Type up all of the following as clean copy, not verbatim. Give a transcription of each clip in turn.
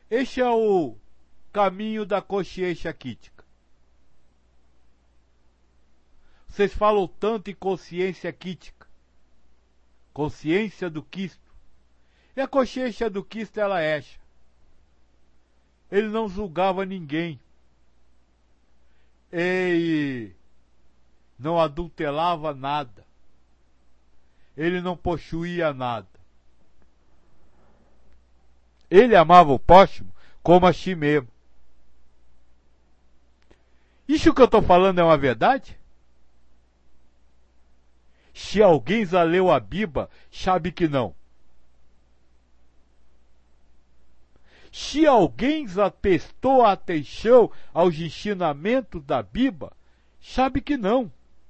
Este é o caminho da consciência quítica. Vocês falam tanto em consciência quítica, consciência do Cristo. E a consciência do Cristo ela é esta. Ele não julgava ninguém. Ele não adulterava nada. Ele não possuía nada. Ele amava o próximo como a si mesmo. Isso que eu estou falando é uma verdade? Se alguém já leu a Bíblia, sabe que não. Se alguém já prestou atenção aos ensinamentos da Bíblia, sabe que não.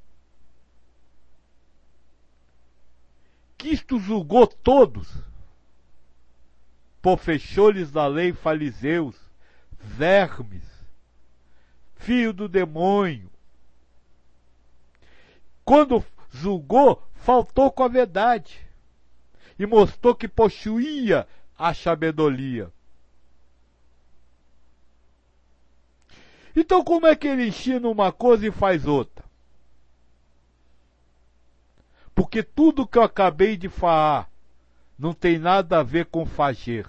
Cristo julgou todos, professores da lei, fariseus, vermes, filho do demônio. Quando julgou, faltou com a verdade e mostrou que possuía a sabedoria. Então como é que ele ensina uma coisa e faz outra? Porque tudo que eu acabei de falar não tem nada a ver com fazer.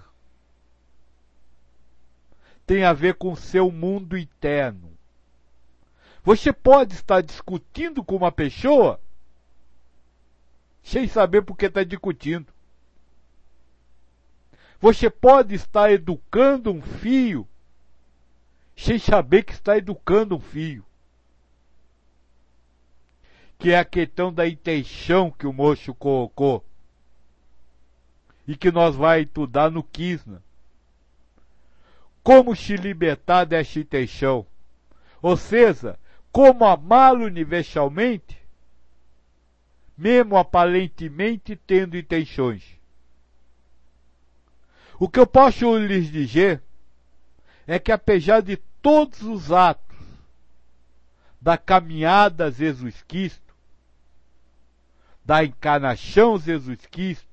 Tem a ver com o seu mundo interno. Você pode estar discutindo com uma pessoa sem saber por que está discutindo. Você pode estar educando um filho sem saber que está educando um filho. Que é a questão da intenção que o moço colocou. E que nós vamos estudar no Kisna. Como se libertar dessa intenção. Ou seja, como amá-lo universalmente, mesmo aparentemente tendo intenções. O que eu posso lhes dizer é que apesar de todos os atos da caminhada Jesus Cristo, da encarnação Jesus Cristo,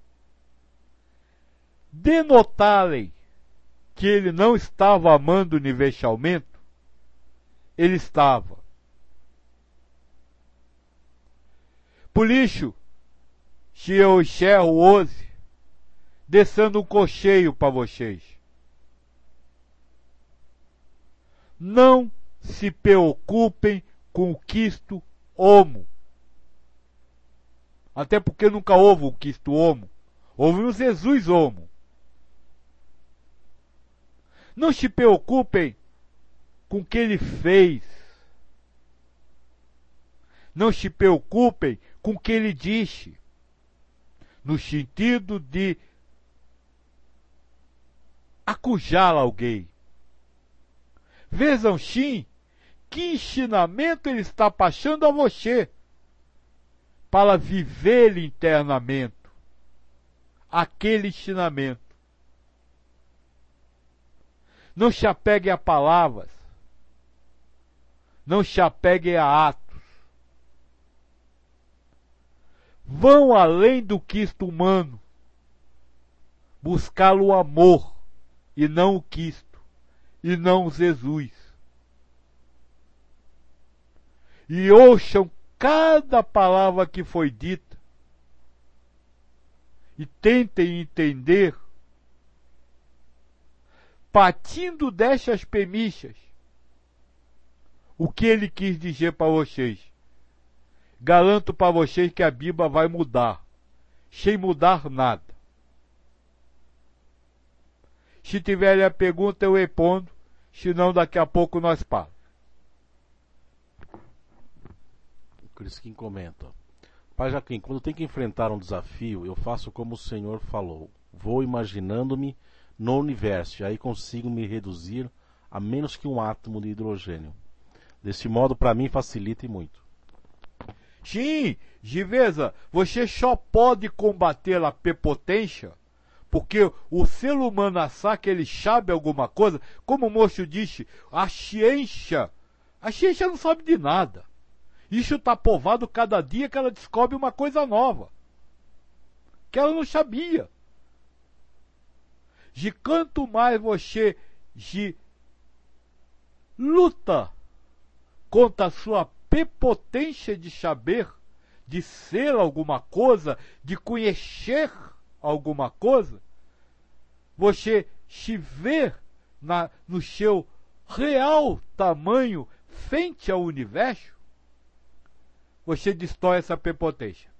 denotarem que ele não estava amando universalmente, ele estava. Por isso, se eu enxergo hoje, descendo um conselho para vocês. Não se preocupem com o Cristo homo. Até porque nunca houve o Cristo homo. Houve um Jesus homo. Não se preocupem com o que ele fez. Não se preocupem com o que ele disse. No sentido de acujar alguém. Vejam sim que ensinamento ele está passando a você para viver internamente aquele ensinamento. Não se apegue a palavras, não se apegue a atos. Vão além do Cristo humano, buscar o amor e não o Cristo, e não o Jesus. E ouçam cada palavra que foi dita e tentem entender, partindo destas premissas, o que ele quis dizer para vocês. Garanto para vocês que a Bíblia vai mudar, sem mudar nada. Se tiverem a pergunta, eu respondo, senão daqui a pouco nós paramos. Crisquim comenta: Pai Jaquim, quando tenho que enfrentar um desafio, eu faço como o Senhor falou. Vou imaginando-me no universo, e aí consigo me reduzir a menos que um átomo de hidrogênio. Desse modo, para mim, facilita e muito. Sim, Giveza, você só pode combater a prepotência porque o ser humano achar que ele sabe alguma coisa, como o moço disse, a ciência não sabe de nada. Isso está provado cada dia que ela descobre uma coisa nova, que ela não sabia. de quanto mais você de luta contra a sua prepotência de saber, de ser alguma coisa, de conhecer alguma coisa, você se vê no seu real tamanho frente ao universo, você destrói essa prepotência.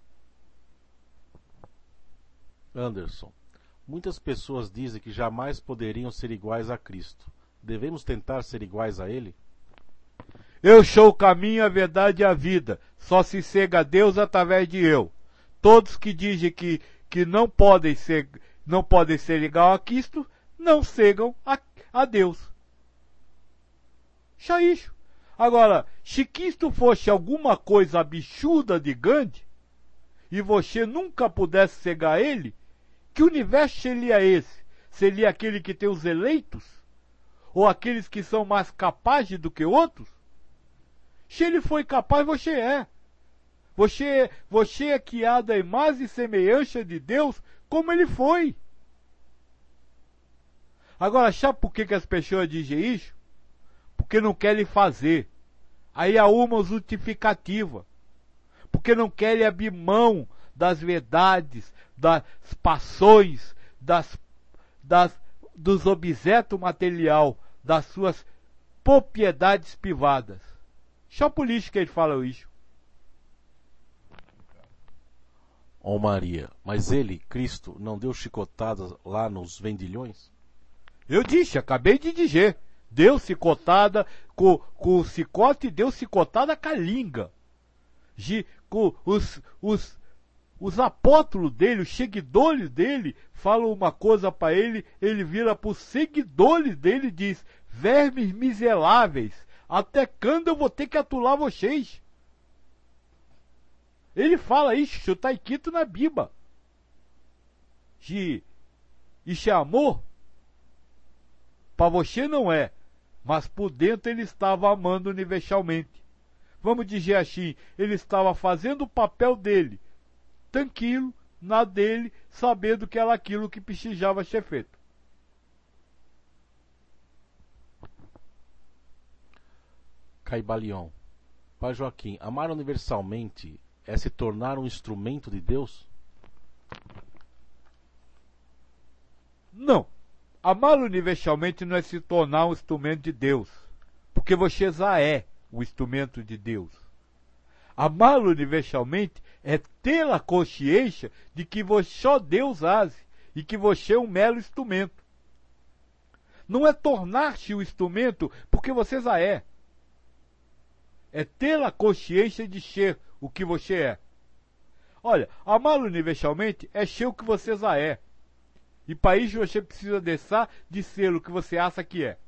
Anderson, muitas pessoas dizem que jamais poderiam ser iguais a Cristo. Devemos tentar ser iguais a Ele? Eu sou o caminho, a verdade e a vida. Só se chega a Deus através de eu. Todos que dizem que não podem ser igual a Cristo, não chegam a Deus. Só isso. Agora, se Cristo fosse alguma coisa absurda de grande, e você nunca pudesse chegar a Ele, que universo seria esse? Seria aquele que tem os eleitos? Ou aqueles que são mais capazes do que outros? Se Ele foi capaz, você é. Você é criado à imagem e semelhança de Deus, como Ele foi. Agora, sabe por que as pessoas dizem isso? Porque não querem fazer. Aí há uma justificativa. Porque não querem abrir mão das verdades, das passões, dos objetos material, das suas propriedades privadas. Só por isso que eles falam isso. Ó Maria, mas ele, Cristo, não deu chicotadas lá nos vendilhões? Eu disse, acabei de dizer. Deu chicotada com o chicote e deu chicotada com a língua. Com os apóstolos dele, os seguidores dele, falam uma coisa para ele, ele vira para os seguidores dele e diz: vermes miseráveis, até quando eu vou ter que atular vocês? Ele fala isso está escrito na Bíblia. Isso é amor? Para você não é, mas por dentro ele estava amando universalmente. Vamos dizer assim, ele estava fazendo o papel dele, tranquilo, na dele, sabendo que era aquilo que precisava ser feito. Caibalion. Pai Joaquim, amar universalmente é se tornar um instrumento de Deus? Não. Amar universalmente não é se tornar um instrumento de Deus, porque você já é o instrumento de Deus. Amá-lo universalmente é ter a consciência de que só Deus age e que você é um mero instrumento. Não é tornar-se o instrumento porque você já é. É ter a consciência de ser o que você é. Olha, amá-lo universalmente é ser o que você já é. E para isso você precisa deixar de ser o que você acha que é.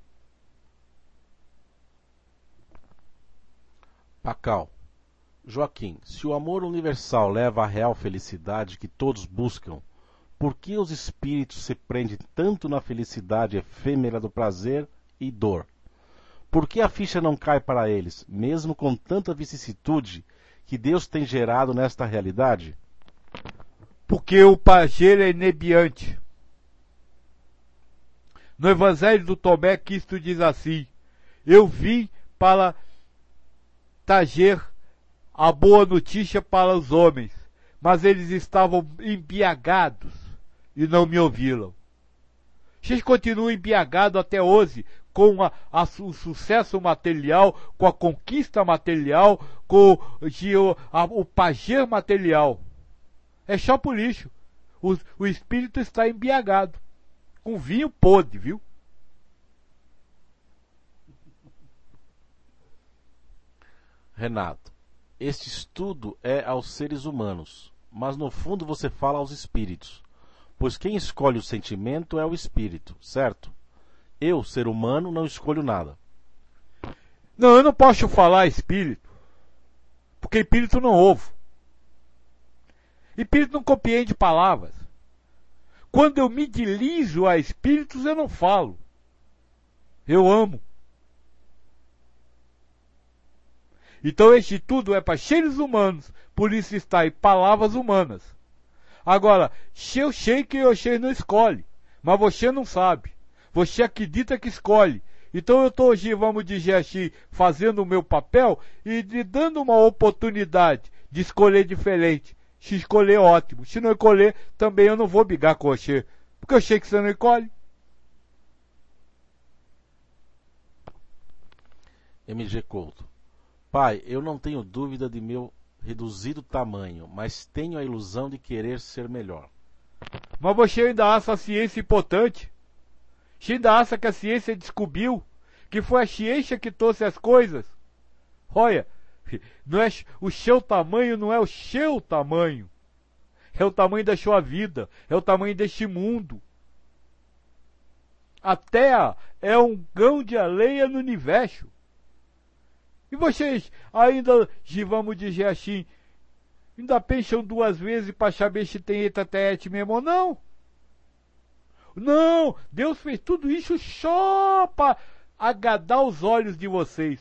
Pacal. Joaquim, se o amor universal leva à real felicidade que todos buscam, por que os espíritos se prendem tanto na felicidade efêmera do prazer e dor? Por que a ficha não cai para eles, mesmo com tanta vicissitude que Deus tem gerado nesta realidade? Porque o prazer é inebriante. No Evangelho do Tomé, Cristo diz assim: eu vim para trazer a boa notícia para os homens, mas eles estavam embriagados e não me ouviram. Vocês continuam embriagados até hoje com o sucesso material, com a conquista material, com o prazer material. É só por isso. O espírito está embriagado. Com vinho podre, viu? Renato, este estudo é aos seres humanos, mas no fundo você fala aos espíritos, pois quem escolhe o sentimento é o espírito, certo? Eu, ser humano, não escolho nada. Não, eu não posso falar espírito, porque espírito não ouve. Espírito não compreende palavras. Quando eu me dirijo a espíritos, eu não falo. Eu amo. Então este tudo é para seres humanos, por isso está em palavras humanas. Agora, se eu sei que você não escolhe, mas você não sabe. Você acredita que escolhe. Então eu estou hoje, vamos dizer assim, fazendo o meu papel e lhe dando uma oportunidade de escolher diferente. Se escolher, ótimo. Se não escolher, também eu não vou brigar com você. Porque eu sei que você não escolhe. MG Couto. Pai, eu não tenho dúvida de meu reduzido tamanho, mas tenho a ilusão de querer ser melhor. Mas você ainda acha a ciência importante? Você ainda acha que a ciência descobriu? Que foi a ciência que trouxe as coisas? Olha, não é, o seu tamanho não é o seu tamanho. É o tamanho da sua vida. É o tamanho deste mundo. A Terra é um grão de areia no universo. E vocês ainda, vamos dizer assim, ainda pensam duas vezes para saber se tem extraterrestre mesmo ou não? Não, Deus fez tudo isso só para agradar os olhos de vocês.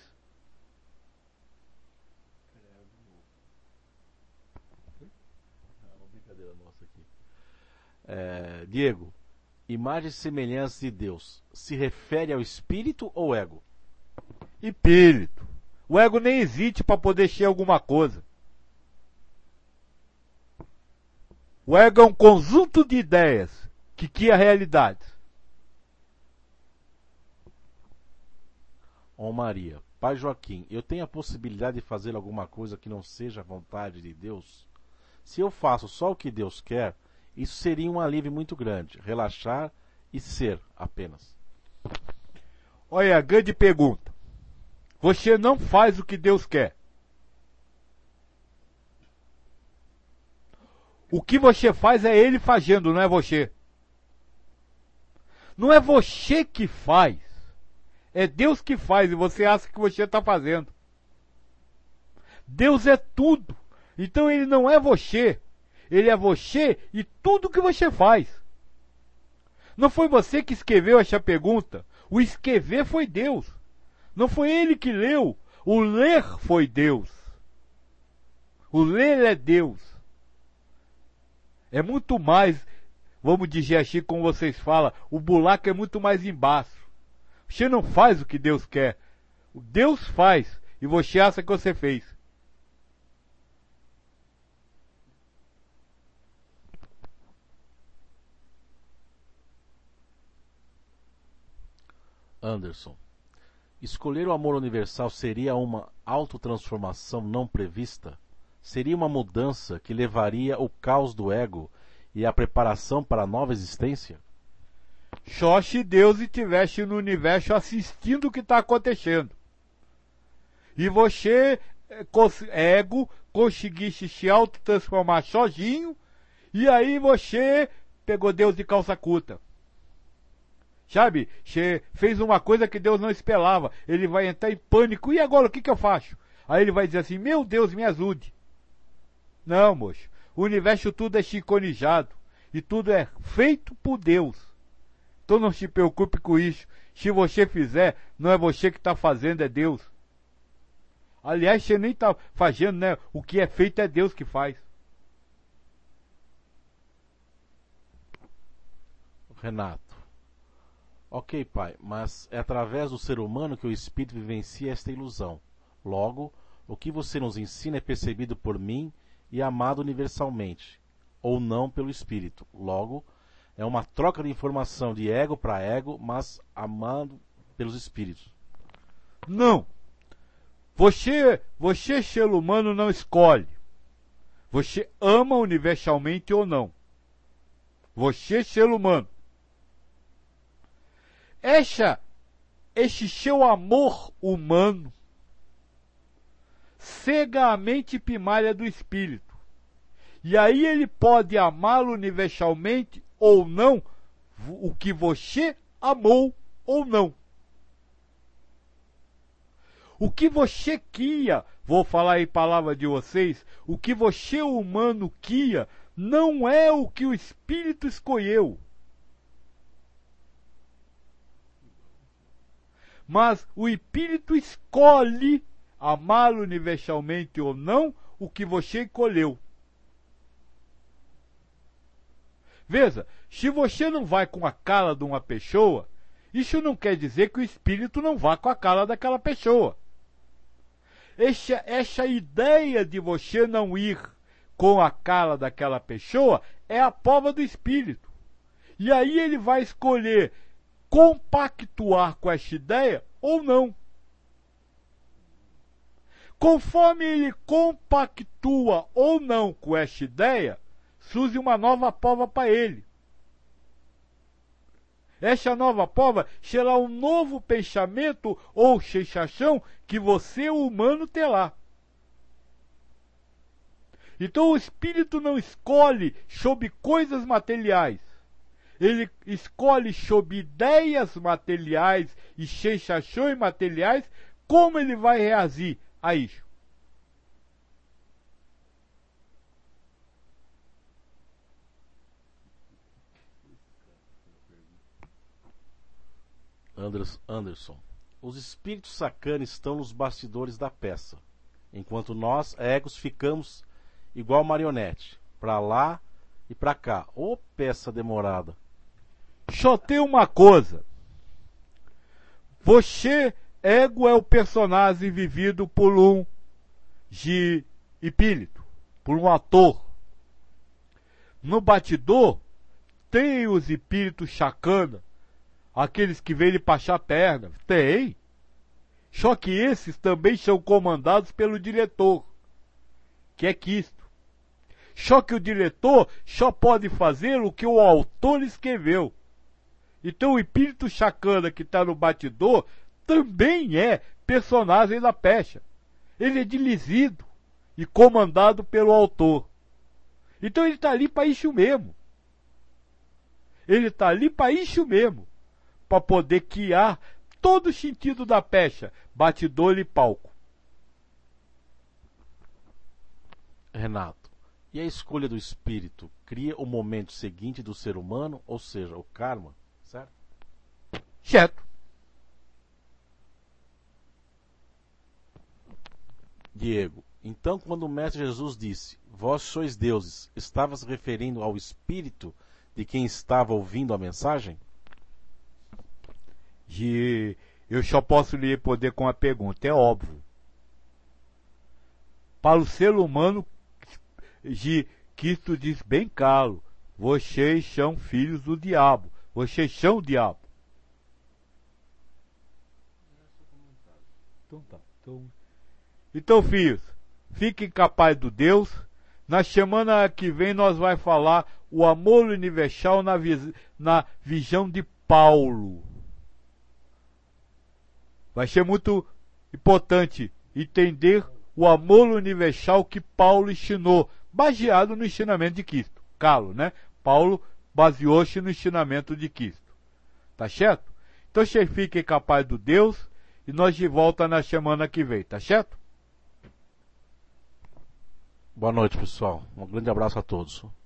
Diego, imagem e semelhança de Deus se refere ao espírito ou ego? Espírito. O ego nem existe para poder ser alguma coisa. O ego é um conjunto de ideias que cria realidade. Maria, Pai Joaquim, eu tenho a possibilidade de fazer alguma coisa que não seja a vontade de Deus? Se eu faço só o que Deus quer, isso seria um alívio muito grande. Relaxar e ser apenas. Olha, grande pergunta. Você não faz o que Deus quer. O que você faz é Ele fazendo, não é você. Não é você que faz. É Deus que faz e você acha que você está fazendo. Deus é tudo. Então Ele não é você. Ele é você e tudo que você faz. Não foi você que escreveu essa pergunta. O escrever foi Deus. Não foi ele que leu. O ler foi Deus. O ler é Deus. É muito mais, vamos dizer assim como vocês falam, o buraco é muito mais embaixo. Você não faz o que Deus quer. Deus faz e você acha que você fez. Anderson. Escolher o amor universal seria uma autotransformação não prevista? Seria uma mudança que levaria o caos do ego e a preparação para a nova existência? Só se Deus estivesse no universo assistindo o que está acontecendo. E você, ego, conseguisse se autotransformar sozinho, e aí você pegou Deus de calça curta. Sabe? Você fez uma coisa que Deus não esperava. Ele vai entrar em pânico. E agora, o que eu faço? Aí ele vai dizer assim, meu Deus, me ajude. Não, moço. O universo tudo é sincronizado. E tudo é feito por Deus. Então não se preocupe com isso. Se você fizer, não é você que está fazendo, é Deus. Aliás, você nem está fazendo, né? O que é feito é Deus que faz. Renato. Ok, pai, mas é através do ser humano que o espírito vivencia esta ilusão. Logo, o que você nos ensina é percebido por mim e amado universalmente, ou não pelo espírito. Logo, é uma troca de informação de ego para ego, mas amado pelos espíritos. Não! Você, ser humano, não escolhe. Você ama universalmente ou não. Você, ser humano. Este seu amor humano cega a mente primária do espírito. E aí ele pode amá-lo universalmente ou não, o que você amou ou não. O que você queria, vou falar em palavra de vocês, o que você humano queria não é o que o espírito escolheu. Mas o espírito escolhe amá-lo universalmente ou não o que você escolheu. Veja, se você não vai com a cara de uma pessoa, isso não quer dizer que o espírito não vá com a cara daquela pessoa. Essa ideia de você não ir com a cara daquela pessoa é a prova do espírito. E aí ele vai escolher compactuar com essa ideia ou não. Conforme ele compactua ou não com essa ideia, surge uma nova prova para ele. Esta nova prova será um novo pensamento ou sensação que você, o humano, terá. Então o espírito não escolhe sobre coisas materiais. Ele escolhe sobre ideias materiais e sensações materiais como ele vai reagir a isso. Anderson, os espíritos sacanas estão nos bastidores da peça, enquanto nós, egos, ficamos igual marionete, pra lá e pra cá. Ô peça demorada. Só tem uma coisa. Você, ego, é o personagem vivido por um espírito, por um ator. No batidor, tem os espíritos sacana, aqueles que vêm lhe passar a perna. Tem. Só que esses também são comandados pelo diretor, que é Cristo. Só que o diretor só pode fazer o que o autor escreveu. Então o espírito sacana que está no batidor também é personagem da peça. Ele é dirigido e comandado pelo autor. Então ele está ali para isso mesmo. Ele está ali para isso mesmo. Para poder criar todo o sentido da peça, batidor e palco. Renato, e a escolha do espírito cria o momento seguinte do ser humano, ou seja, o karma, certo? Certo. Diego, então quando o Mestre Jesus disse, vós sois deuses, estava se referindo ao espírito de quem estava ouvindo a mensagem? E eu só posso lhe responder com uma pergunta, é óbvio. Para o ser humano, Cristo diz bem claro, vocês são filhos do diabo, vocês são o diabo. Então tá. Então, filhos, fiquem capazes do Deus. Na semana que vem nós vamos falar o amor universal na visão de Paulo. Vai ser muito importante entender o amor universal que Paulo ensinou, baseado no ensinamento de Cristo. Claro, né? Paulo baseou-se no ensinamento de Cristo. Tá certo? Então vocês fiquem capazes do Deus e nós de volta na semana que vem, tá certo? Boa noite, pessoal. Um grande abraço a todos.